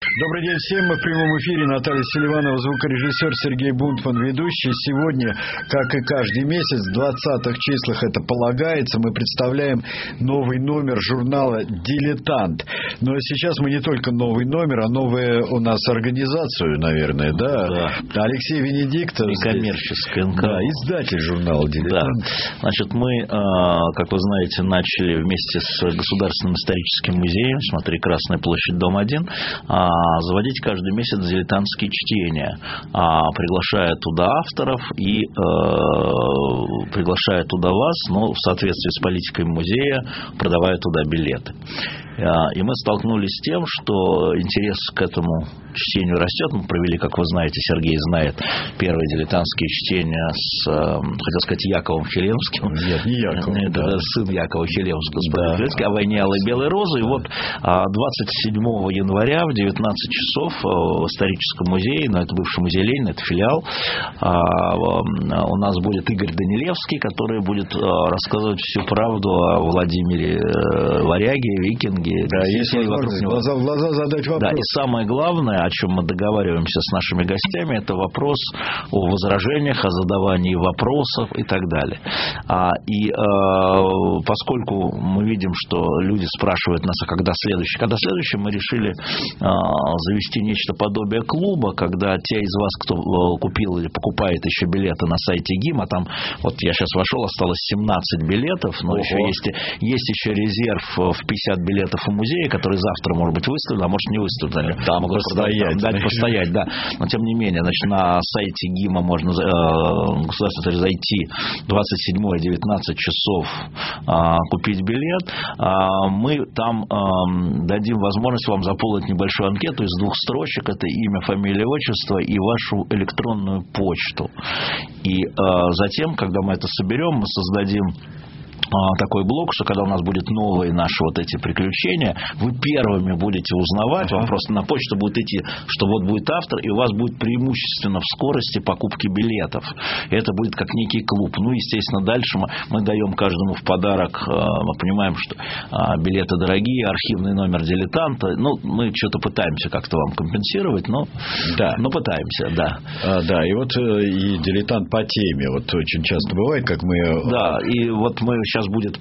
Добрый день всем. Мы в прямом эфире. Наталья Селиванова, звукорежиссер, Сергей Бунтман, ведущий. Сегодня, как и каждый месяц, в 20-х числах это полагается, мы представляем новый номер журнала «Дилетант». Но сейчас мы не только новый номер, а новую у нас организацию, наверное, да? Алексей Венедиктов. Некоммерческая НКО. Да, издатель журнала «Дилетант». Да. Значит, мы, как вы знаете, начали вместе с Государственным историческим музеем, смотри, Красная площадь, дом 1, заводить каждый месяц дилетантские чтения, приглашая туда авторов и приглашая туда вас, но в соответствии с политикой музея, продавая туда билеты. И мы столкнулись с тем, что интерес к этому чтению растет. Мы провели, как вы знаете, Сергей знает, первые дилетантские чтения с, хотел сказать, Яковом Хелемским. Нет, не Яков. Это сын Якова Хелемского, да. О войне Алой Белой Розы. И вот 27 января в 19 часов в историческом музее, это бывший музей Ленина, это филиал, у нас будет Игорь Данилевский, который будет рассказывать всю правду о Владимире Варяге, викинге. Да, если глаза в глаза задать вопрос. Да, и самое главное, о чем мы договариваемся с нашими гостями, это вопрос о возражениях, о задавании вопросов и так далее. И поскольку мы видим, что люди спрашивают нас, а когда следующий? Когда следующий, мы решили завести нечто подобие клуба, когда те из вас, кто купил или покупает еще билеты на сайте ГИМ, а там, вот я сейчас вошел, осталось 17 билетов, но еще есть еще резерв в 50 билетов у музея, который завтра, может быть, выставлен, а может, не выставлен. Там постоять, да. Но, тем не менее, значит, на сайте ГИМа можно зайти 27-19 часов, купить билет. Мы там дадим возможность вам заполнить небольшую анкету из 2 строчек. Это имя, фамилия, отчество и вашу электронную почту. И затем, когда мы это соберем, мы создадим такой блок, что когда у нас будет новые наши вот эти приключения, вы первыми будете узнавать, вам просто на почту будет идти, что вот будет автор, и у вас будет преимущественно в скорости покупки билетов. И это будет как некий клуб. Ну, естественно, дальше мы даем каждому в подарок, мы понимаем, что билеты дорогие, архивный номер «Дилетанта». Ну, мы что-то пытаемся как-то вам компенсировать, но пытаемся, да. Да, и вот и «Дилетант» по теме. Вот очень часто бывает, как мы... Да, и вот мы сейчас будет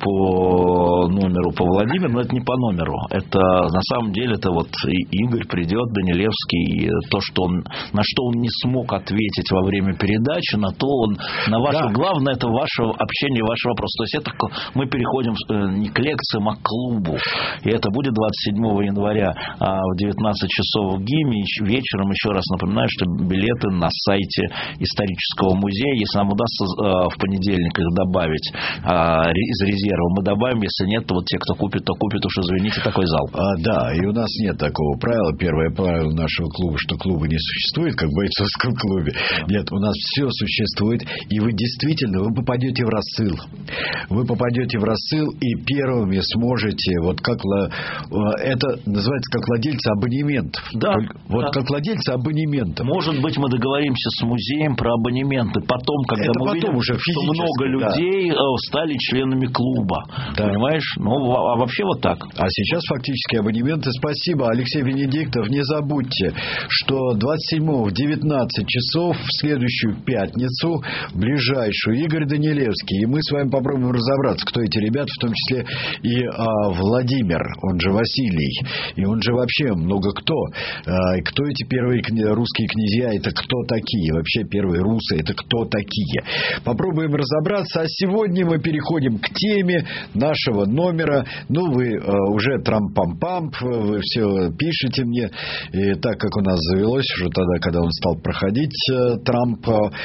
по номеру по Владимиру, но это не по номеру. Это на самом деле это вот Игорь придет, Данилевский, то, что на что он не смог ответить во время передачи, на ваше главное, это ваше общение, ваш вопрос. То есть это мы переходим не к лекциям, а к клубу. И это будет 27 января в 19 часов в ГИМе. Вечером, еще раз напоминаю, что билеты на сайте исторического музея. Если нам удастся в понедельник их добавить из резерва, мы добавим, если нет, то вот те, кто купит, то купит, уж извините, такой зал. Да, и у нас нет такого правила. Первое правило нашего клуба, что клуба не существует, как в бойцовском клубе. Нет, у нас все существует, и вы действительно, вы попадете в рассыл. Вы попадете в рассыл, и первыми сможете, вот как это называется как владельцы абонементов. Да. Как владельцы абонементов. Может быть, мы договоримся с музеем про абонементы. Потом, когда мы видим, уже что много людей стали членами клуба. Да. Понимаешь? Ну, а вообще вот так. А сейчас фактически абонементы. Спасибо, Алексей Венедиктов. Не забудьте, что 27-го в 19 часов в следующую пятницу, ближайшую, Игорь Данилевский. И мы с вами попробуем разобраться, кто эти ребята, в том числе и Владимир, он же Василий, и он же вообще много кто. Кто эти первые русские князья, это кто такие? Вообще первые русы, это кто такие? Попробуем разобраться. А сегодня мы переходим к теме нашего номера. Ну, вы уже трамп-пам-пам, вы все пишете мне. И так как у нас завелось уже тогда, когда он стал проходить Трамп,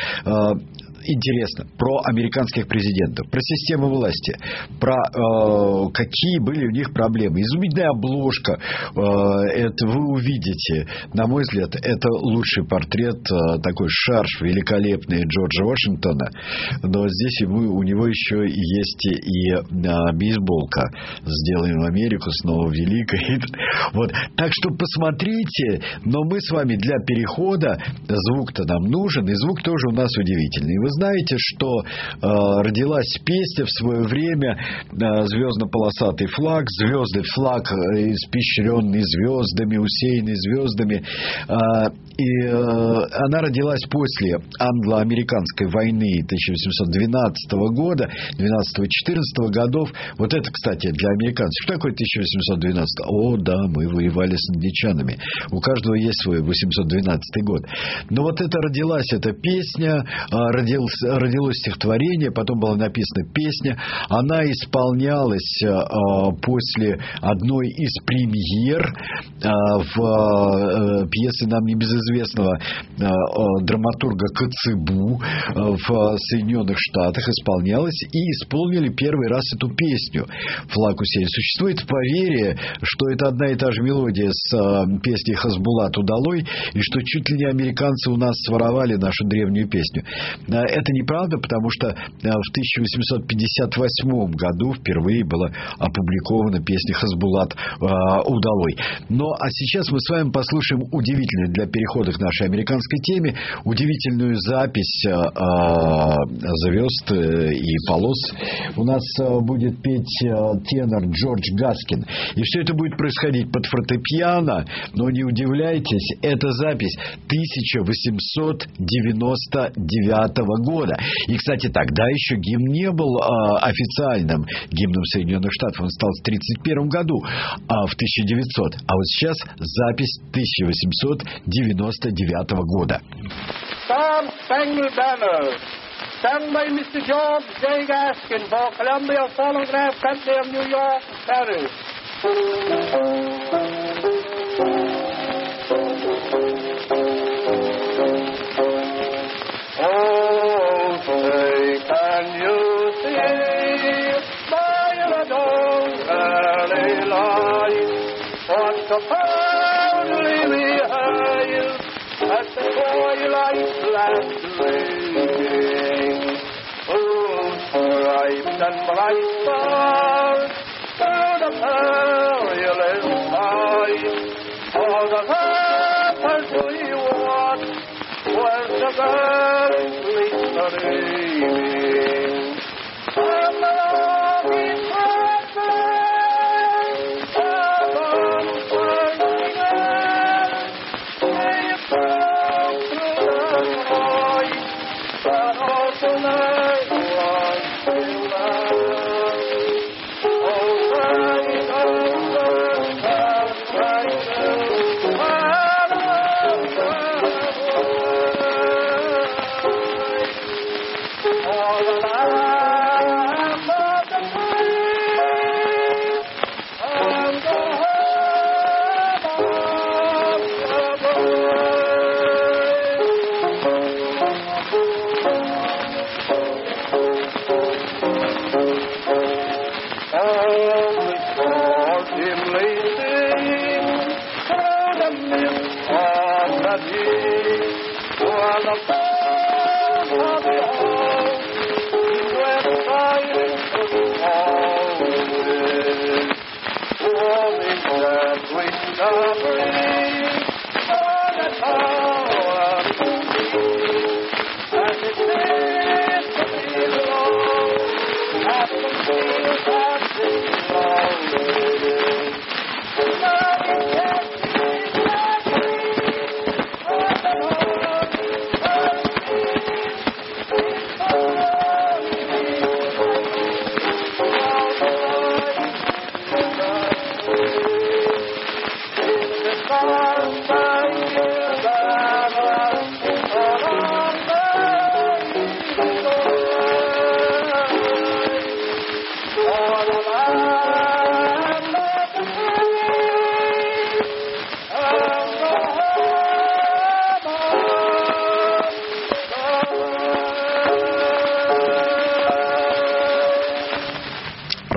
интересно про американских президентов, про систему власти, про какие были у них проблемы. Изумительная обложка, это вы увидите. На мой взгляд, это лучший портрет, такой шарф великолепный Джорджа Вашингтона. Но здесь у него еще есть и бейсболка. Сделаем Америку снова великой. Вот. Так что посмотрите. Но мы с вами для перехода, звук-то нам нужен, и звук тоже у нас удивительный. Вы знаете, что родилась песня в свое время «Звездно-полосатый флаг», звездный флаг, испещренный звездами, усеянный звездами. И она родилась после англо-американской войны 1812 года, 12-14 годов. Вот это, кстати, для американцев. Что такое 1812? О, да, мы воевали с англичанами. У каждого есть свой 812 год. Но вот это родилась эта песня, родилось стихотворение, потом была написана песня. Она исполнялась после одной из премьер в пьесе нам небезызвестного драматурга Коцыбу в Соединенных Штатах, исполнялась, и исполнили первый раз эту песню «Флаг усеян». Существует поверье, что это одна и та же мелодия с песней «Хасбулат удалой», и что чуть ли не американцы у нас своровали нашу древнюю песню. Это неправда, потому что в 1858 году впервые была опубликована песня «Хасбулат удалой». Ну, а сейчас мы с вами послушаем удивительную, для перехода к нашей американской теме, удивительную запись звезд и полос. У нас будет петь тенор Джордж Гаскин. И все это будет происходить под фортепиано, но не удивляйтесь, это запись 1899 года. И, кстати, тогда еще гимн не был официальным гимном Соединенных Штатов. Он стал в 1931 году, в 1900. А вот сейчас запись 1899 года. Star Spangled Banner, sung by Mr. George J. Gaskin for Columbia Phonograph Company of New York, Paris. Oh, say, can you see by the dawn's early light what so proudly we hailed at the twilight's last gleaming? Oh, striped and bright stars through the perilous night, all the vapors we watched were the ghostly streaming. And the longing breathless, heaven burning out, they broke through the night, but also night was still there. Oh, bright,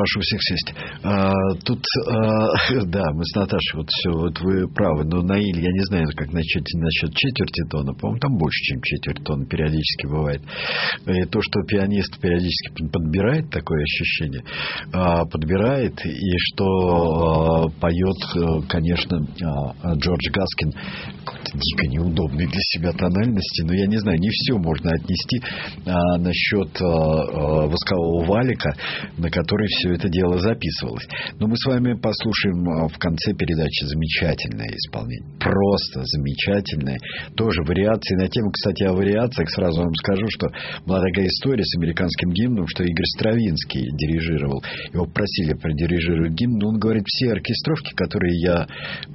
Прошу всех сесть. Тут, да, мы с Наташей, вот все, вот вы правы, но Наиль, я не знаю, как насчет четверти тона, по-моему, там больше, чем четверть тона периодически бывает. И то, что пианист периодически подбирает, такое ощущение, подбирает, и что поет, конечно, Джордж Гаскин, дико неудобной для себя тональности, но я не знаю, не все можно отнести насчет воскового валика, на который все это дело записывалось. Но мы с вами послушаем в конце передачи замечательное исполнение. Просто замечательное. Тоже вариации на тему, кстати, о вариациях. Сразу вам скажу, что была такая история с американским гимном, что Игорь Стравинский дирижировал. Его просили продирижировать гимн, но он говорит, все оркестровки, которые я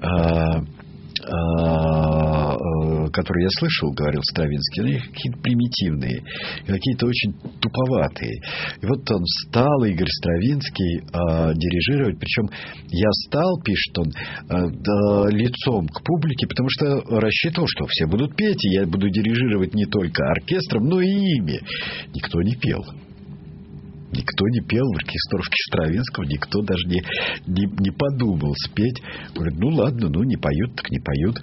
слышал, говорил Стравинский, они какие-то примитивные, какие-то очень туповатые. И вот он стал, Игорь Стравинский, дирижировать. Причем я стал, пишет он, лицом к публике, потому что рассчитывал, что все будут петь, и я буду дирижировать не только оркестром, но и ими. Никто не пел. Никто не пел в оркестровке Стравинского, никто даже не подумал спеть. Говорит, ну ладно, ну не поют, так не поют.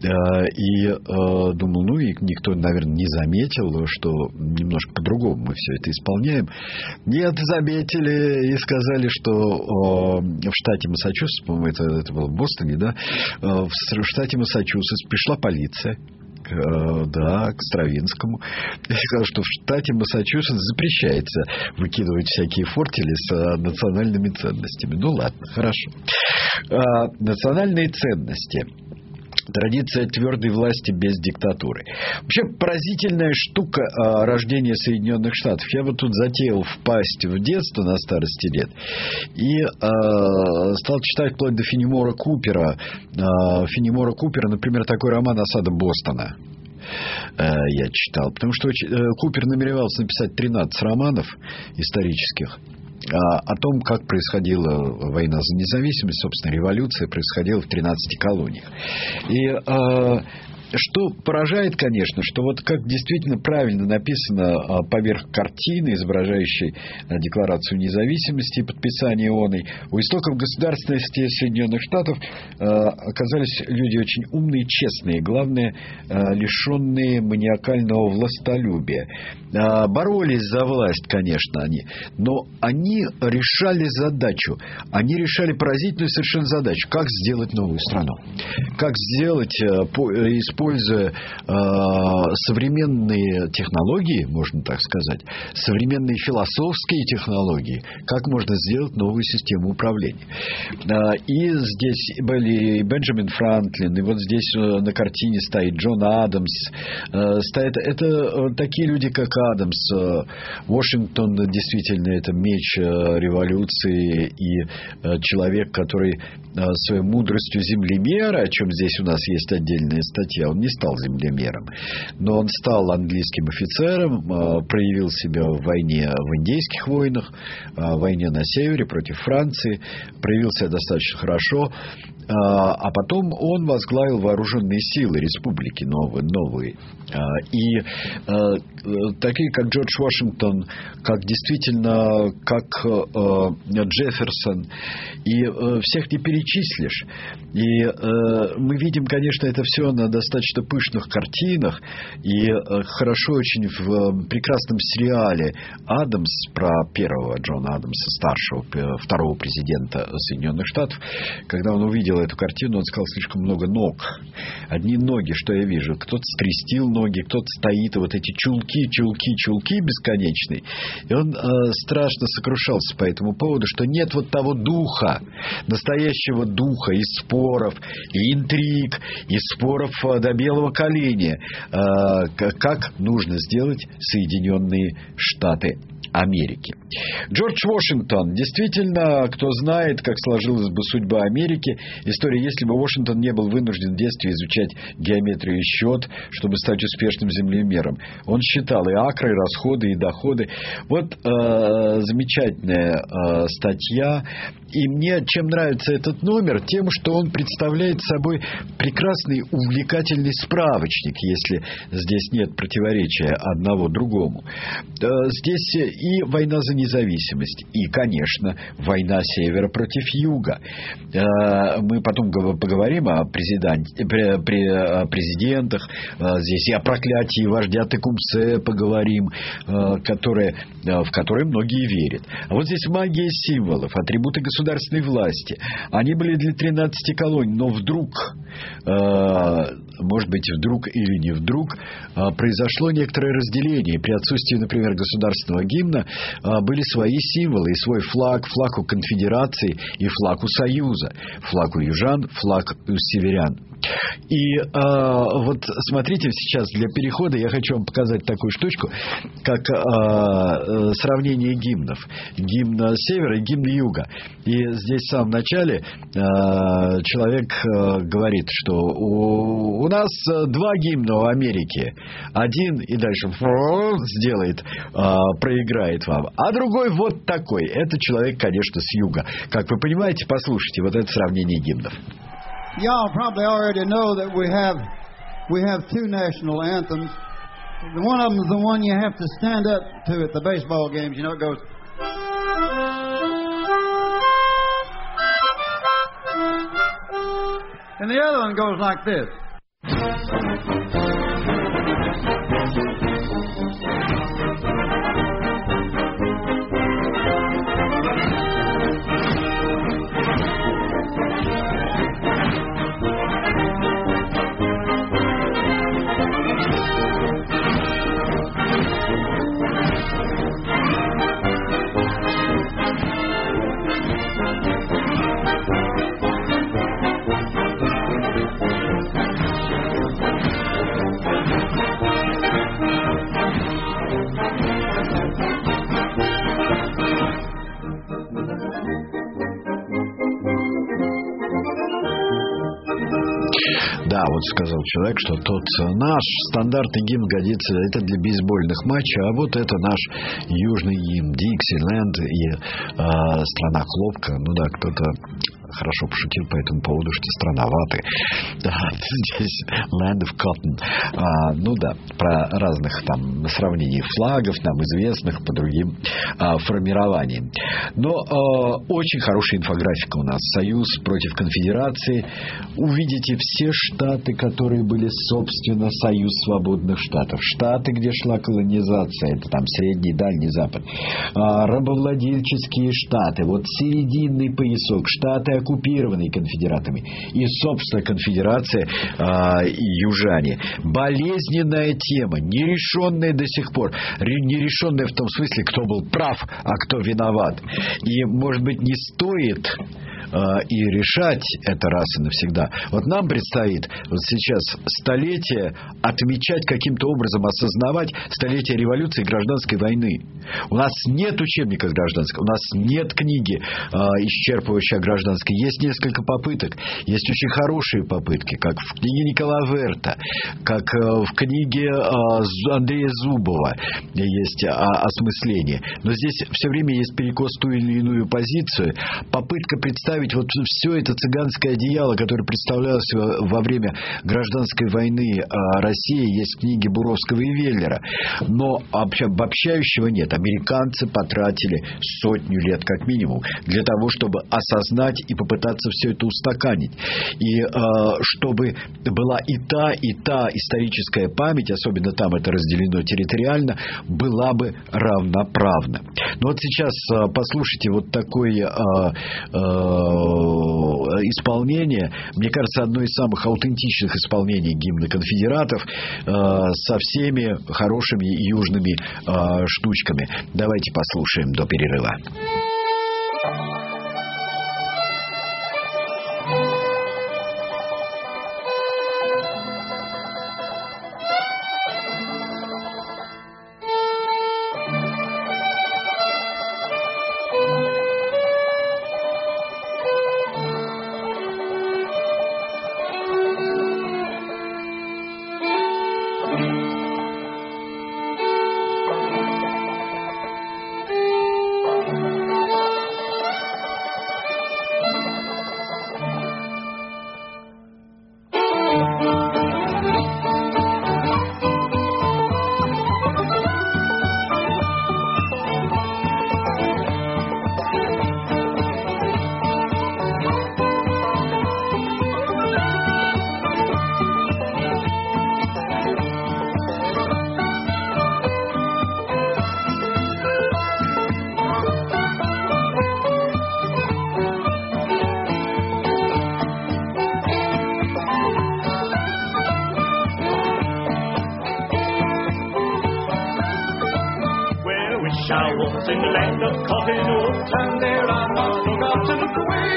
И думал, ну и никто, наверное, не заметил, что немножко по-другому мы все это исполняем. Нет, заметили и сказали, что в штате Массачусетс, по-моему, это было в Бостоне, да, в штате Массачусетс пришла полиция. Да, к Стравинскому. Я сказал, что в штате Массачусетс запрещается выкидывать всякие фортели с национальными ценностями. Ну ладно, хорошо. Национальные ценности. Традиция твердой власти без диктатуры. Вообще поразительная штука рождения Соединенных Штатов. Я вот тут затеял впасть в детство на старости лет и стал читать вплоть до Фенемора Купера. Фенемора Купера, например, такой роман «Осада Бостона». Я читал, потому что Купер намеревался написать 13 романов исторических о том, как происходила война за независимость, собственно, революция происходила в 13 колониях. И что поражает, конечно, что вот как действительно правильно написано поверх картины, изображающей Декларацию независимости и подписание оной, у истоков государственности Соединенных Штатов оказались люди очень умные, честные, главное, лишенные маниакального властолюбия. Боролись за власть, конечно, они, но они решали задачу, они решали поразительную совершенно задачу, как сделать новую страну, как сделать, используя современные технологии, можно так сказать, современные философские технологии, как можно сделать новую систему управления. И здесь были Бенджамин Франклин, и вот здесь на картине стоит Джон Адамс. Это такие люди, как Адамс. Вашингтон действительно это меч революции и человек, который своей мудростью землемера, о чем здесь у нас есть отдельная статья, он не стал землемером, но он стал английским офицером, проявил себя в войне, в индейских войнах, в войне на севере против Франции, проявил себя достаточно хорошо, а потом он возглавил вооруженные силы республики новые. И такие, как Джордж Вашингтон, как действительно, как Джефферсон, и всех не перечислишь. И мы видим, конечно, это все на достаточно пышных картинах, и хорошо очень в прекрасном сериале «Адамс» про первого Джона Адамса, старшего, второго президента Соединенных Штатов. Когда он увидел эту картину, он сказал, слишком много ног. Одни ноги, что я вижу. Кто-то скрестил ноги, кто-то стоит, и вот эти чулки бесконечные. И он страшно сокрушался по этому поводу, что нет вот того духа, настоящего духа и споров, и интриг, и споров до белого коленя. Как нужно сделать Соединенные Штаты Америки. Джордж Вашингтон. Действительно, кто знает, как сложилась бы судьба Америки, история, если бы Вашингтон не был вынужден в детстве изучать геометрию и счет, чтобы стать успешным землемером. Он считал и акры, и расходы, и доходы. Вот замечательная статья. И мне чем нравится этот номер? Тем, что он представляет собой прекрасный, увлекательный справочник, если здесь нет противоречия одного другому. Здесь И война за независимость. И, конечно, война севера против юга. Мы потом поговорим о президентах. Здесь и о проклятии вождя Текумсе поговорим, в которые многие верят. А вот здесь магия символов, атрибуты государственной власти. Они были для 13 колоний, но вдруг, может быть, вдруг или не вдруг, произошло некоторое разделение. При отсутствии, например, государственного гимна были свои символы и свой флаг у конфедерации и флаг у союза, флаг у южан, флаг у северян. И вот смотрите, сейчас для перехода я хочу вам показать такую штучку, как сравнение гимнов. Гимн севера и гимн юга. И здесь в самом начале человек говорит, что у нас два гимна в Америке. Один и дальше сделает, проиграет вам. А другой вот такой. Это человек, конечно, с юга. Как вы понимаете, послушайте вот это сравнение гимнов. Y'all probably already know that we have two national anthems. One of them is the one you have to stand up to at the baseball games. You know, it goes. And the other one goes like this. Да, вот сказал человек, что тот наш стандартный гимн годится, это для бейсбольных матчей, а вот это наш южный гимн, Диксиленд и страна хлопка. Ну да, кто-то хорошо пошутил по этому поводу, что странноваты. Да, здесь Land of Cotton. Ну да, про разных там сравнений флагов, нам известных по другим формированиям. Но очень хорошая инфографика у нас. Союз против конфедерации. Увидите все штаты, которые были, собственно, Союз свободных штатов. Штаты, где шла колонизация. Это там Средний и Дальний Запад. Рабовладельческие штаты. Вот серединный поясок. Штаты, оккупированные конфедератами. И, собственно, конфедерация и южане. Болезненная тема, нерешенная до сих пор. Нерешенная в том смысле, кто был прав, а кто виноват. И, может быть, не стоит и решать это раз и навсегда. Вот нам предстоит вот сейчас столетие отмечать, каким-то образом осознавать столетие революции и гражданской войны. У нас нет учебника гражданского, у нас нет книги исчерпывающей о гражданской. Есть несколько попыток, есть очень хорошие попытки, как в книге Николая Верта, как в книге Андрея Зубова есть осмысление. Но здесь все время есть перекос в ту или иную позицию, попытка представить вот все это цыганское одеяло, которое представлялось во время гражданской войны России, есть в книге Буровского и Веллера. Но обобщающего нет. Американцы потратили 100 лет как минимум для того, чтобы осознать и попытаться все это устаканить. И чтобы была и та историческая память, особенно там это разделено территориально, была бы равноправна. Но вот сейчас послушайте вот такое исполнение, мне кажется, одно из самых аутентичных исполнений гимна конфедератов со всеми хорошими южными штучками. Давайте послушаем до перерыва. I was in the land of cotton woods, and there I must look out to look away,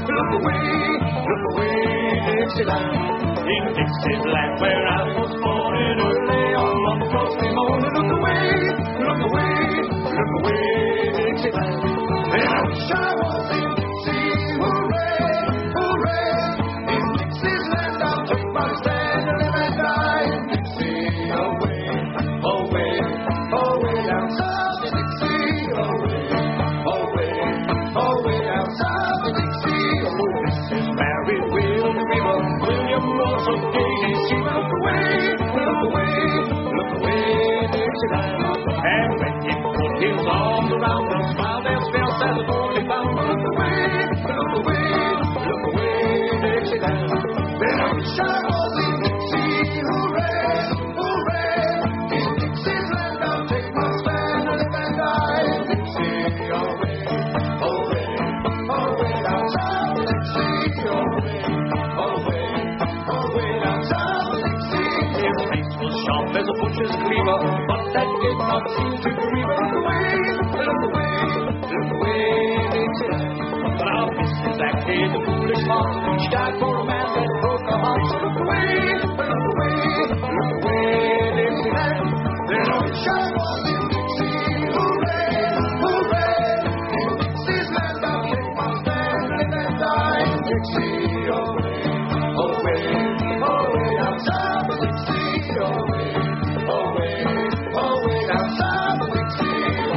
Dixieland. In Dixieland where I was born in early on one frosty morning. Look away, Dixieland. Then I wish I was in Dixie, hooray, hooray. In Dixie's land I'll take my stand and live and die in Dixie. Away, away, away down south in Dixie. Away, away, away down south in Dixie. Oh, this is Mary Will Weaver, William Ross of Katie. She will look away, Dixieland. And when he put his arms around her, smiled and spelled as a boy found. Look away, Dixieland. Then I wish I was in Dixie, hooray, hooray. In Dixie's land I'll take my stand and live and die in Dixie. Away, away, away down south in Dixie. Away, away, away down south in Dixie. His face was sharp as a butcher's cleaver, but that did not seem to grieve her. Look away, Dixieland. But I'll miss exactly the foolish heart. She died for a man that broke her heart. So look away, Dixieland. Then I wish I was in Dixie, hooray, hooray. In Dixie's land I'll take my stand and live and die in Dixie. Away, away, away down south of Dixie. Away, away, away down south of Dixie.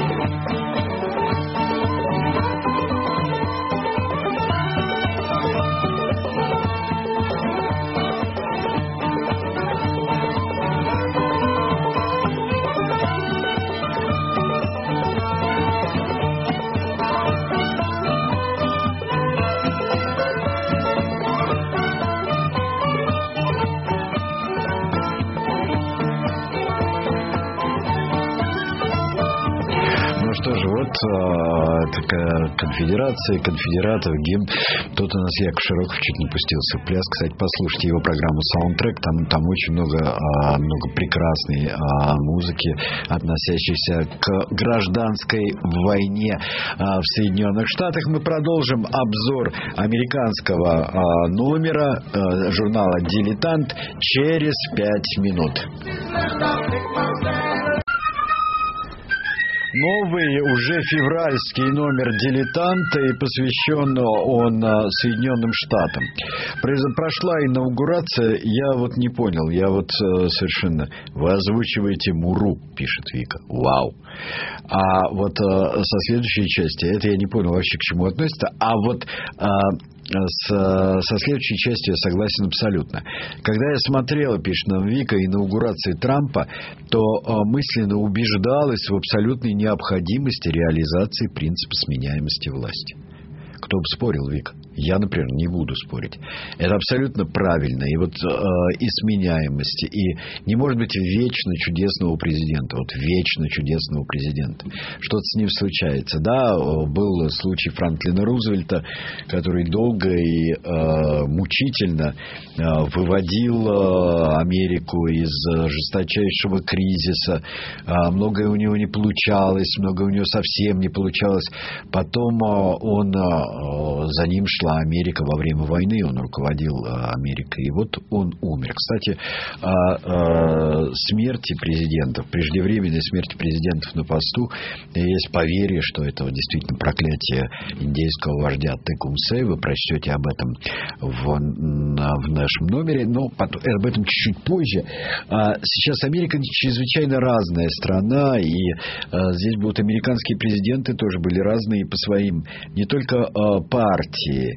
Что же, вот такая конфедерация, конфедератов, гимн. Тут у нас Яков Широков чуть не пустился в пляс. Кстати, послушайте его программу «Саундтрек». Там очень много прекрасной музыки, относящейся к гражданской войне в Соединенных Штатах. Мы продолжим обзор американского номера журнала «Дилетант» через 5 минут. Новый, уже февральский номер «Дилетанта», и посвящен он Соединенным Штатам. Прошла инаугурация, я вот не понял, я вот совершенно... Вы озвучиваете «Муру», пишет Вика. Вау. А вот со следующей части, это я не понял вообще, к чему относится, а вот... Со следующей частью я согласен абсолютно. Когда я смотрел, пишет нам Вика, инаугурации Трампа, то мысленно убеждалась в абсолютной необходимости реализации принципа сменяемости власти. Кто бы спорил, Вика? Я, например, не буду спорить. Это абсолютно правильно. И вот и сменяемости, и не может быть вечно чудесного президента. Вот вечно чудесного президента. Что-то с ним случается. Да, был случай Франклина Рузвельта, который долго и мучительно выводил Америку из жесточайшего кризиса. Многое у него не получалось, многое у него совсем не получалось. Потом за ним шла Америка во время войны, он руководил Америкой, и вот он умер. Кстати, о смерти президентов, преждевременной смерти президентов на посту, есть поверье, что это действительно проклятие индейского вождя Текумсе. Вы прочтете об этом в нашем номере, но об этом чуть-чуть позже. Сейчас Америка чрезвычайно разная страна, и здесь будут американские президенты, тоже были разные по своим, не только партии,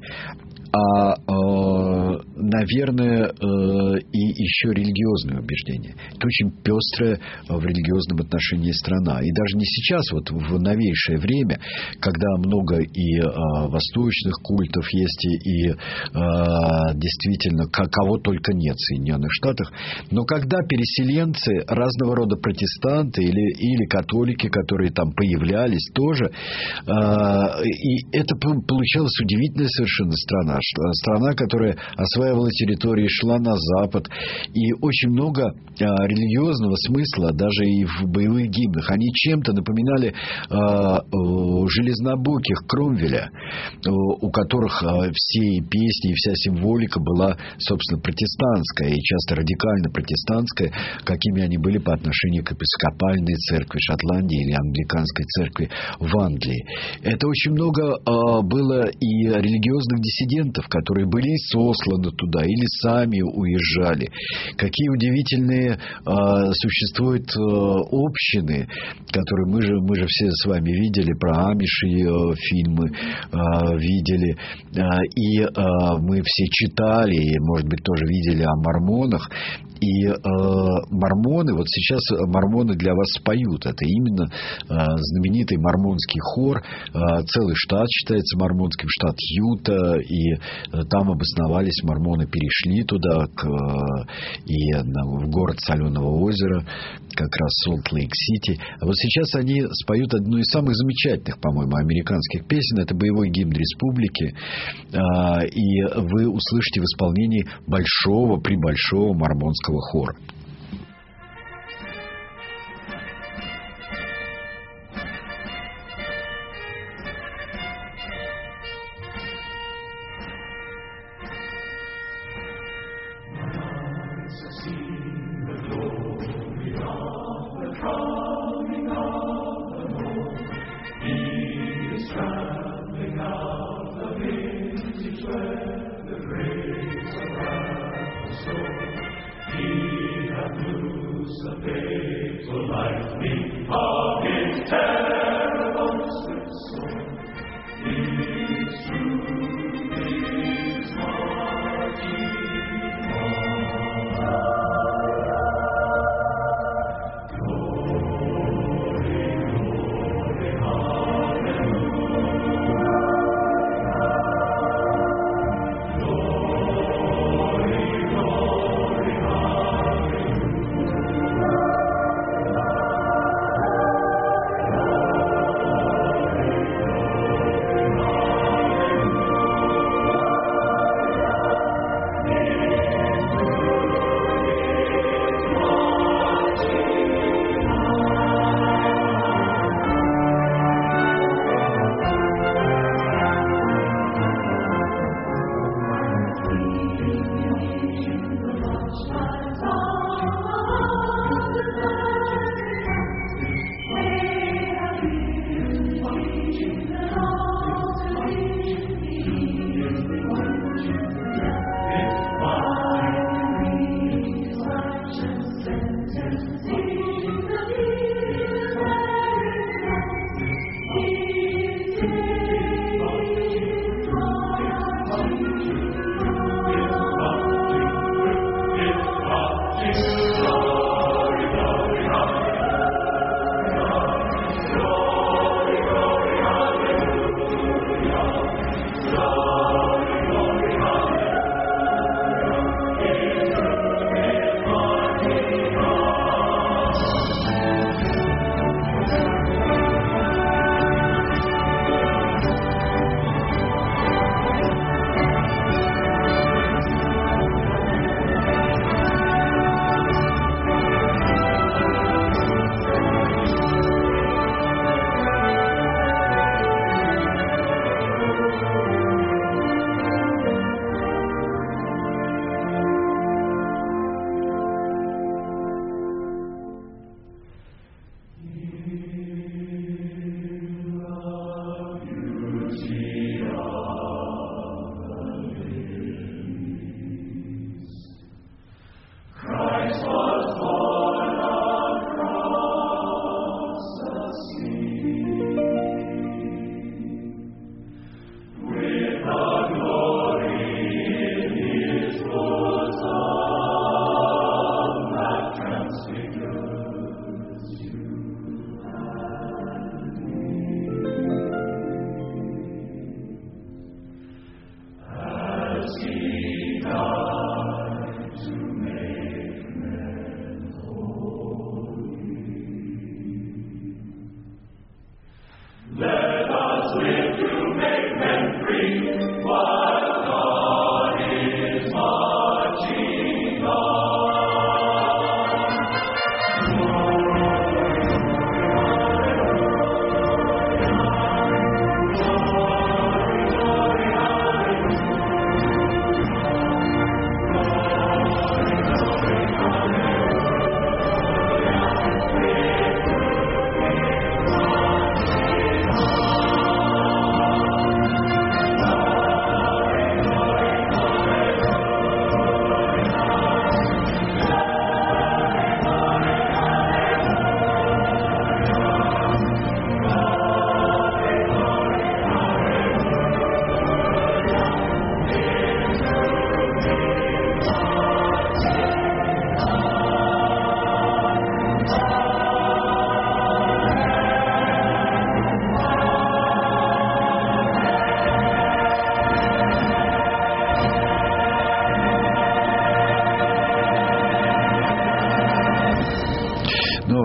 наверное, и еще религиозные убеждения. Это очень пестрая в религиозном отношении страна. И даже не сейчас, вот в новейшее время, когда много и восточных культов есть, и действительно кого только нет в Соединенных Штатах, но когда переселенцы, разного рода протестанты или католики, которые там появлялись тоже, и это получалась удивительная совершенно страна. страна, которая осваивала территории, шла на запад. И очень много религиозного смысла даже и в боевых гимнах. Они чем-то напоминали железнобоких Кромвеля, у которых все песни и вся символика была, собственно, протестантская, и часто радикально протестантская, какими они были по отношению к епископальной церкви Шотландии или англиканской церкви в Англии. Это очень много было и религиозных диссидентов, которые были сосланы туда или сами уезжали. Какие удивительные существуют общины, которые мы же все с вами видели, про Амиши фильмы видели, и мы все читали, и, может быть, тоже видели о мормонах. И мормоны, вот сейчас мормоны для вас споют. Это именно знаменитый мормонский хор. Целый штат считается мормонским, штат Юта. И там обосновались мормоны, перешли туда, в город Соленого озера, как раз Солт-Лейк-Сити. А вот сейчас они споют одну из самых замечательных, по-моему, американских песен. Это боевой гимн республики. И вы услышите в исполнении пребольшого мормонского хора.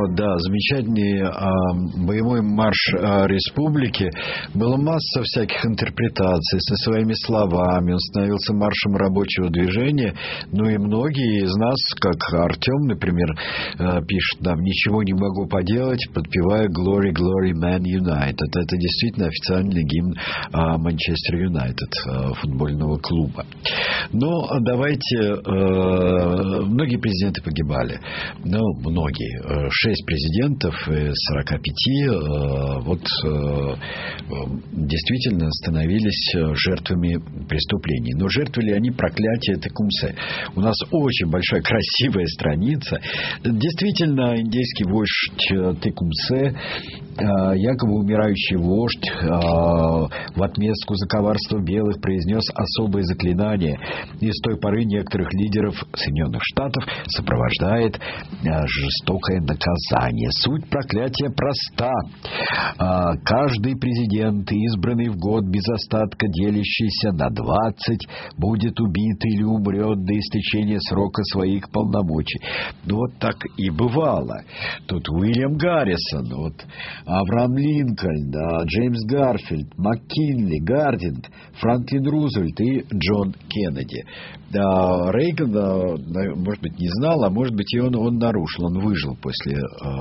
Да, замечательный боевой марш республики. Была масса всяких интерпретаций со своими словами. Он становился маршем рабочего движения. Ну и многие из нас, как Артем, например, пишет нам: ничего не могу поделать, подпевая Glory, Glory, Man United. Это действительно официальный гимн Манчестер Юнайтед, футбольного клуба. Но давайте... Многие президенты погибали. Ну, многие. 6 президентов из 45 действительно становились жертвами преступлений. Но жертвовали они проклятие Текумсе. У нас очень большая, красивая страница. Действительно, индейский вождь Текумсе, якобы умирающий вождь, в отместку за коварство белых произнес особое заклинание. И с той поры некоторых лидеров Соединенных Штатов сопровождает жестокое наказание. Суть проклятия проста. Каждый президент, избранный в год без остатка, делящийся на 20, будет убит или умрет до истечения срока своих полномочий. Ну, вот так и бывало. Тут Уильям Гаррисон, вот Авраам Линкольн, Джеймс Гарфилд, МакКинли, Гардинг, Франклин Рузвельт и Джон Кеннеди. Рейган, может быть, не знал, а может быть, и он нарушил. Он выжил после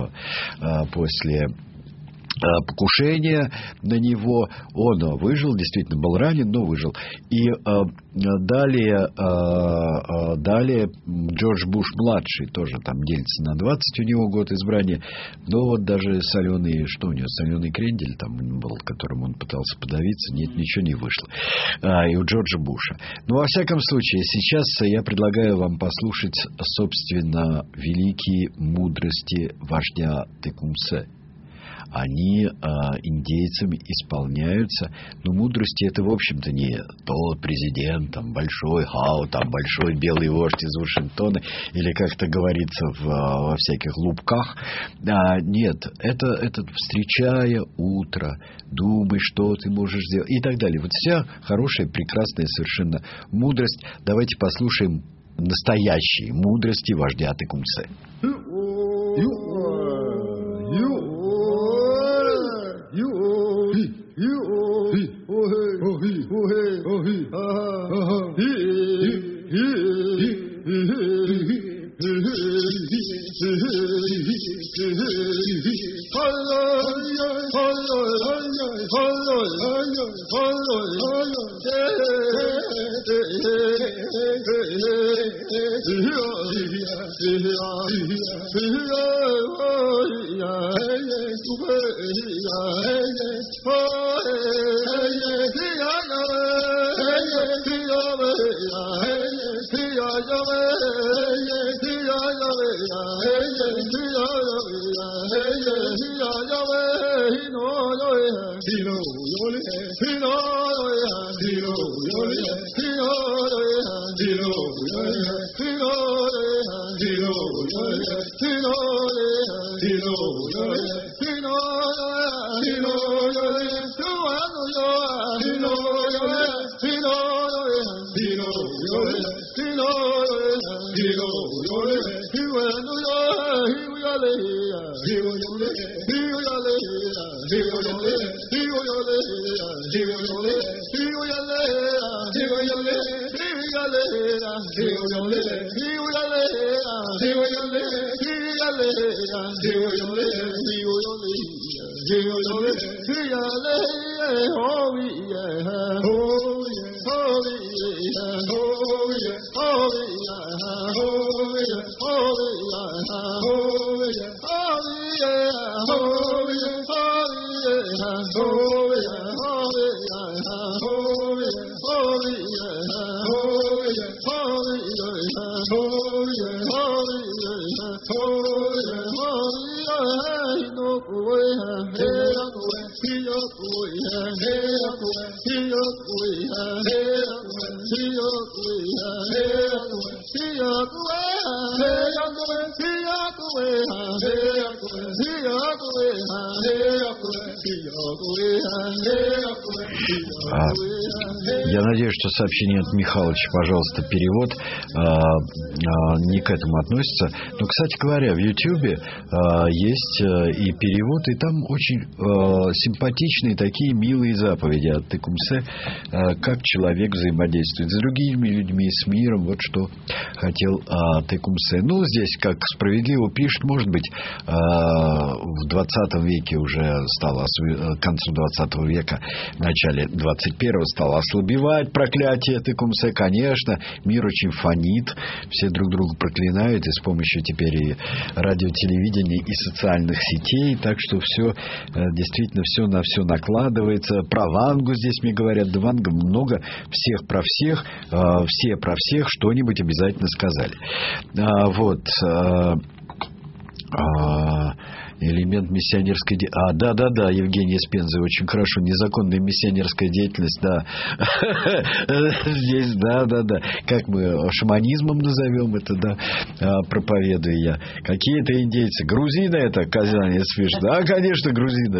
покушения на него. Он выжил, действительно был ранен, но выжил. И далее Джордж Буш-младший тоже там делится на 20, у него год избрания. Но вот даже соленый, что у него, соленый крендель там был, которым он пытался подавиться, нет, ничего не вышло. И у Джорджа Буша. Но во всяком случае, сейчас я предлагаю вам послушать, собственно, великие мудрости вождя Текумсе. Они индейцами исполняются. Но мудрости — это, в общем-то, не тот президент, там, большой Хау, там, большой белый вождь из Вашингтона, или, как это говорится во всяких лубках. Нет, это встречая утро, думай, что ты можешь сделать, и так далее. Вот вся хорошая, прекрасная совершенно мудрость. Давайте послушаем настоящие мудрости вождя Текумсе. Я надеюсь, что сообщение от Михалыча, пожалуйста, перевод не к этому относится. Но, кстати говоря, в Ютьюбе есть и перевод, и там очень симпатичные такие милые заповеди от Текумсе, как человек взаимодействует с другими людьми, с миром. Вот что хотел Текумсе. Ну, здесь, как справедливо пишет, может быть, в 20 веке уже стало, к концу 20 века, в начале 21-го стало ослабевать проклятие Текумсе. Конечно, мир очень фонит, все друг друга проклинают, и с помощью теперь и радио, телевидения, и социальных сетей, так что все, действительно, все на все накладывается. Про Вангу здесь мне говорят, да Ванга много, всех про всех, все про всех что-нибудь обязательно сказали. Вот. Элемент миссионерской деятельности. Да, Евгений Спенза, очень хорошо. Незаконная миссионерская деятельность, да. Здесь, да. Как мы шаманизмом назовем это, да, проповедую я. Какие-то индейцы. Грузины это, Казани пишет. Да, конечно, грузины,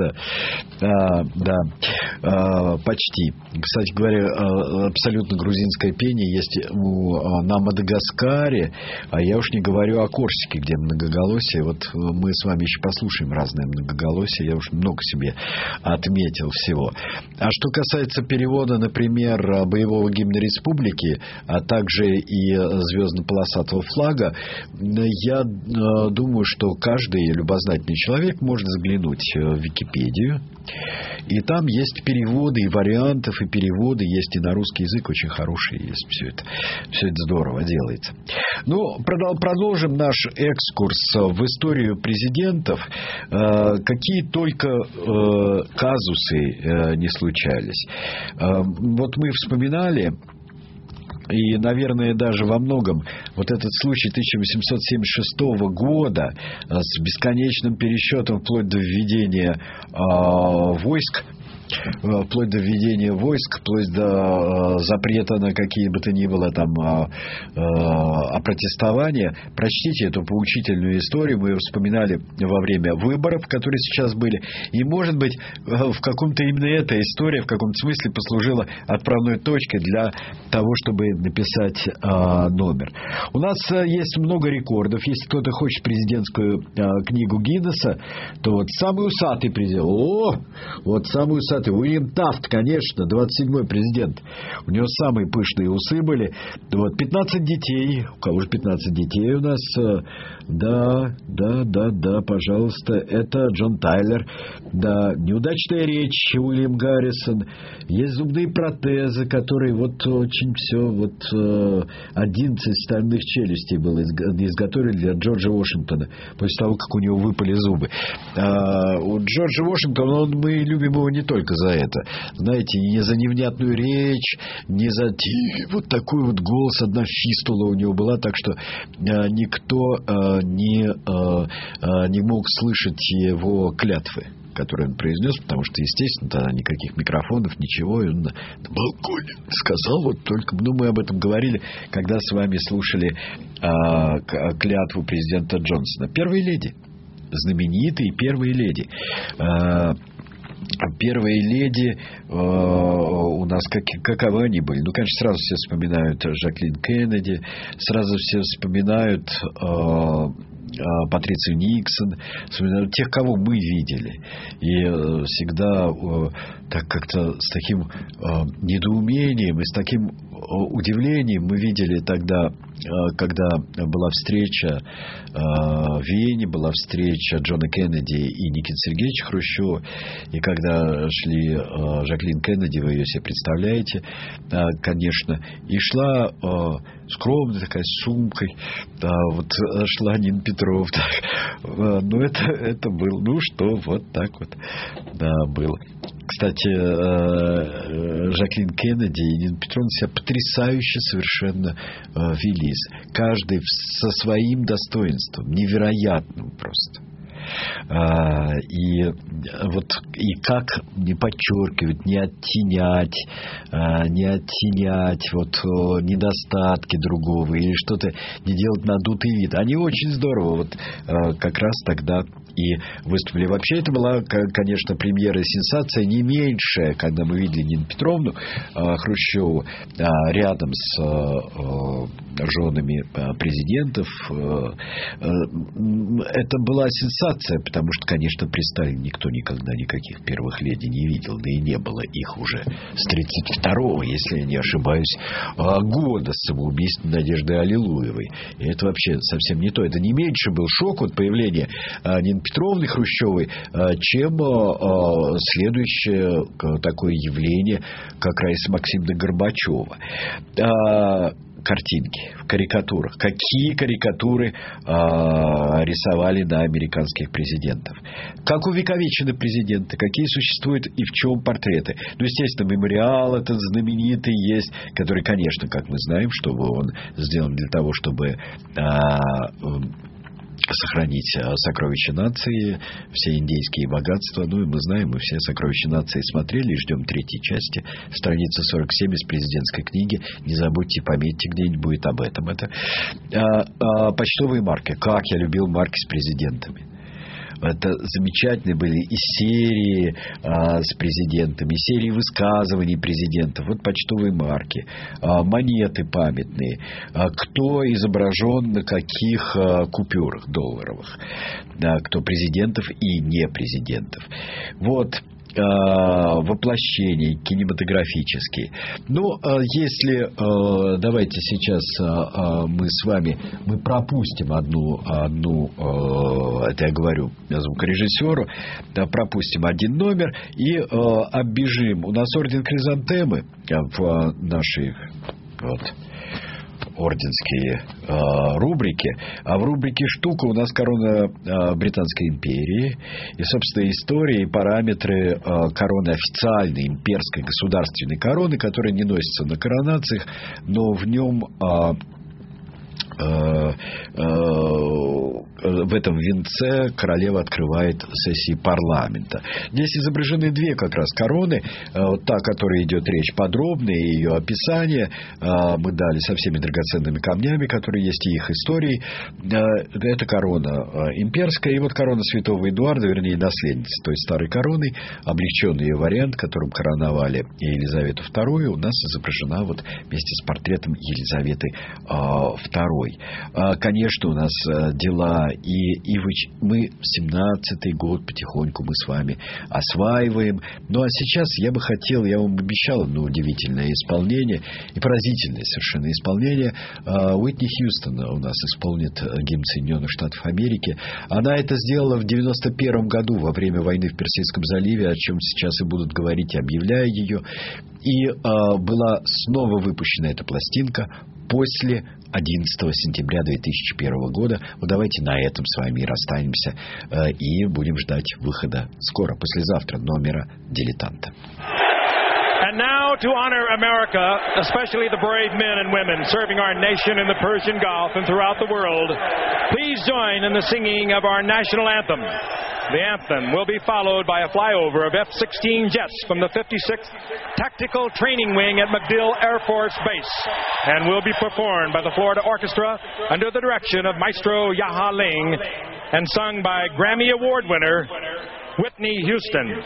да. Почти. Кстати говоря, абсолютно грузинское пение есть на Мадагаскаре, а я уж не говорю о Корсике, где многоголосие. Вот мы с вами еще послушаем разное многоголосие. Я уж много себе отметил всего. А что касается перевода, например, боевого гимна республики, а также и звездно-полосатого флага, я думаю, что каждый любознательный человек может заглянуть в Википедию. И там есть переводы и вариантов, и переводы есть и на русский язык очень хорошие есть. Все это здорово делается. Ну, продолжим наш экскурс в историю президентов. Какие только казусы не случались. Вот мы вспоминали, и, наверное, даже во многом вот этот случай 1876 года с бесконечным пересчетом вплоть до введения войск, вплоть до запрета на какие бы то ни было там опротестования. Прочтите эту поучительную историю. Мы ее вспоминали во время выборов, которые сейчас были. И, может быть, в каком-то именно эта история в каком-то смысле послужила отправной точкой для того, чтобы написать номер. У нас есть много рекордов. Если кто-то хочет президентскую книгу Гиннесса, то вот самый усатый президент. Самый усатый Уильям Тафт, конечно, 27-й президент. У него самые пышные усы были. Вот, 15 детей. У кого же 15 детей у нас? Да, пожалуйста. Это Джон Тайлер. Да, неудачная речь Уильям Гаррисон. Есть зубные протезы, которые вот очень все, 11 стальных челюстей было изготовили для Джорджа Вашингтона после того, как у него выпали зубы. У Джорджа Вашингтона, мы любим его не только за это. Знаете, не за невнятную речь, не за вот такой вот голос, одна фистула у него была, так что никто не мог слышать его клятвы, которые он произнес, потому что, естественно, тогда никаких микрофонов, ничего, и он на балконе сказал, вот только, мы об этом говорили, когда с вами слушали клятву президента Джонсона. Первые леди, знаменитые первые леди. Первые леди у нас каковы они были? Ну, конечно, сразу все вспоминают Жаклин Кеннеди, сразу все вспоминают Патрицию Никсон, вспоминают тех, кого мы видели. И всегда так как-то с таким недоумением и с таким удивлением мы видели тогда, когда была встреча в Вене, была встреча Джона Кеннеди и Никиты Сергеевича Хрущева, и когда шли Жаклин Кеннеди, вы ее себе представляете, конечно, и шла скромная такая с сумкой, вот шла Нина Петров, ну это было, вот так вот, да, было. Кстати, Жаклин Кеннеди и Нина Петровна себя потрясающе совершенно велись. Каждый со своим достоинством, невероятным просто. И как не подчеркивать, не оттенять вот недостатки другого или что-то не делать надутый вид. Они очень здорово вот как раз тогда и выступили. Вообще, это была, конечно, премьера и сенсация не меньшая, когда мы видели Нину Петровну Хрущеву рядом с женами президентов. Это была сенсация, потому что, конечно, при Сталине никто никогда никаких первых леди не видел, да и не было их уже с 32-го, если я не ошибаюсь, года с самоубийством Надежды Аллилуевой. И это вообще совсем не то. Это не меньше был шок от появления Нины Петровны Хрущевой, чем следующее такое явление, как Раиса Максимовна Горбачева. Картинки в карикатурах. Какие карикатуры рисовали на американских президентов? Как увековечены президенты? Какие существуют и в чем портреты? Ну, естественно, мемориал этот знаменитый есть, который, конечно, как мы знаем, чтобы он сделан для того, чтобы сохранить сокровища нации, все индейские богатства. Ну, и мы знаем, мы все сокровища нации смотрели, ждем третьей части, страница 47 из президентской книги. Не забудьте, пометьте где-нибудь, будет об этом. Это почтовые марки. Как я любил марки с президентами. Это замечательные были и серии с президентами, и серии высказываний президентов. Вот почтовые марки, монеты памятные, кто изображен на каких купюрах долларовых, кто президентов и не президентов. Вот воплощения кинематографические. Но если давайте сейчас мы с вами пропустим одну это я говорю звукорежиссеру, пропустим один номер и оббежим. У нас орден Хризантемы в нашей орденские рубрики, а в рубрике «Штука» у нас корона Британской империи и, собственно, история и параметры короны официальной имперской государственной короны, которая не носится на коронациях, но в нем в этом венце королева открывает сессии парламента. Здесь изображены две как раз короны. Та, о которой идет речь, подробная, ее описание мы дали со всеми драгоценными камнями, которые есть и их историей. Это корона имперская. И вот корона святого Эдуарда, вернее, наследница той старой короны, облегченный ее вариант, которым короновали Елизавету II, у нас изображена вот вместе с портретом Елизаветы II. Конечно, у нас дела и мы 17-й год потихоньку мы с вами осваиваем. Ну, а сейчас я бы хотел, я вам обещал одно удивительное исполнение и поразительное совершенно исполнение. Уитни Хьюстон у нас исполнит гимн Соединенных Штатов Америки. Она это сделала в 91 году во время войны в Персидском заливе, о чем сейчас и будут говорить, объявляя ее. И была снова выпущена эта пластинка после 11 сентября 2001 года. Вот давайте на этом с вами и расстанемся и будем ждать выхода скоро, послезавтра, номера «Дилетанта». And now to honor America, especially the brave men and women serving our nation in the Persian Gulf and throughout the world, please join in the singing of our national anthem. The anthem will be followed by a flyover of F-16 jets from the 56th Tactical Training Wing at MacDill Air Force Base and will be performed by the Florida Orchestra under the direction of Maestro Yaha Ling and sung by Grammy Award winner Whitney Houston.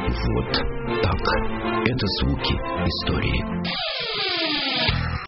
Вот так. Это звуки истории.